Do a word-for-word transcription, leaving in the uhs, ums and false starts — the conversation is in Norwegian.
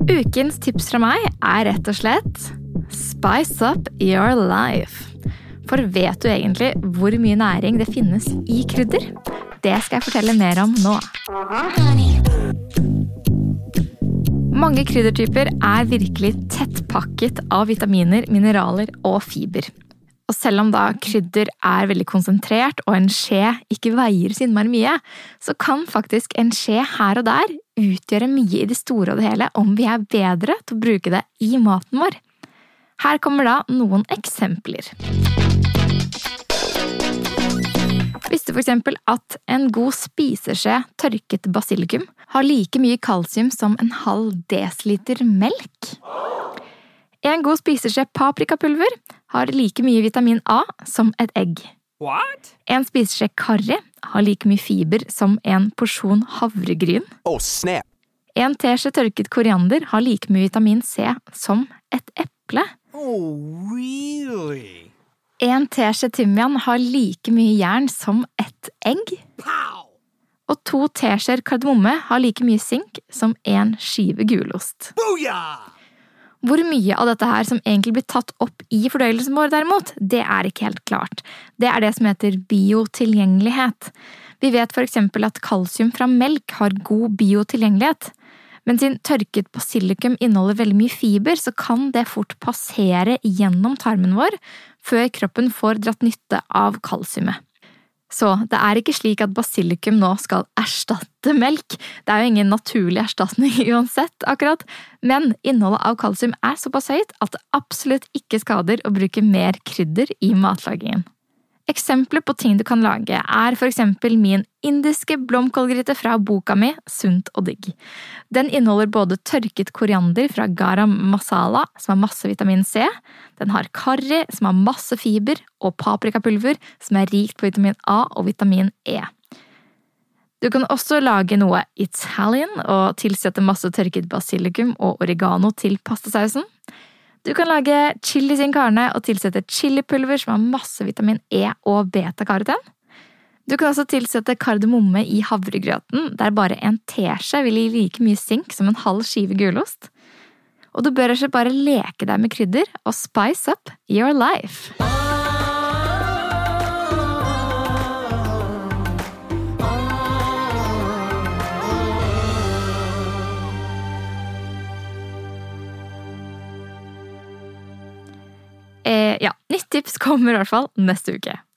Ukens tips fra meg er rett og slett Spice up your life. For vet du egentlig hvor mye næring det finnes i krydder? Det skal jeg fortelle mer om nå. Mange kryddertyper er virkelig tettpakket av vitaminer, mineraler og fiber. Og selv om da krydder er veldig konsentrert og en skje ikke veier så innmari mye, så kan faktisk en skje her og der utgjøre mye i det store og det hele om vi er bedre til å bruke det i maten vår. Her kommer da noen eksempler. Visste for eksempel at en god spiseskje tørket basilikum har like mye kalsium som en halv desiliter melk? En god spiseskje paprikapulver har like mye vitamin A som et egg. What? En spiseskje karri har like mye fiber som en porsjon havregryn. Oh, snap! En teskje tørket koriander har like mye vitamin C som et eple. Oh, really? En teskje timian har like mye jern som et egg. Pow! Og to teskjeer kardemomme har like mye sink som en skive gulost. Booyah! Hvor mye av dette her som egentlig blir tatt opp i fordøyelsen vår derimot, det er ikke helt klart. Det er det som heter biotilgjengelighet. Vi vet for eksempel at kalsium fra melk har god biotilgjengelighet. Men siden tørket basilikum inneholder veldig mye fiber, så kan det fort passere gjennom tarmen vår før kroppen får dratt nytte av kalsiumet. Så det er ikke slik at basilikum nå skal erstatte melk. Det er jo ingen naturlig erstatning uansett akkurat, men innholdet av kalsium er såpass høyt at det absolutt ikke skader å bruke mer krydder i matlagingen. Eksempler på ting du kan lage er for eksempel min indiske blomkålgryte fra boka mi, Sunt og digg. Den inneholder både tørket koriander fra garam masala, som har masse vitamin C, den har karri, som har masse fiber, og paprikapulver, som er rikt på vitamin A og vitamin E. Du kan også lage noe Italian og tilsette masse tørket basilikum og oregano til pastasausen. Du kan lage chili sin carne og tilsette chilipulver som har masse vitamin E og beta-karoten. Du kan også tilsette kardemomme i havregrøten, der bare en teskje vil gi like mye sink som en halv skive gulost. Og du bør ikke bare leke deg med krydder og spice up your life. Eh, ja, nytt tips kommer i hvert fall neste uke.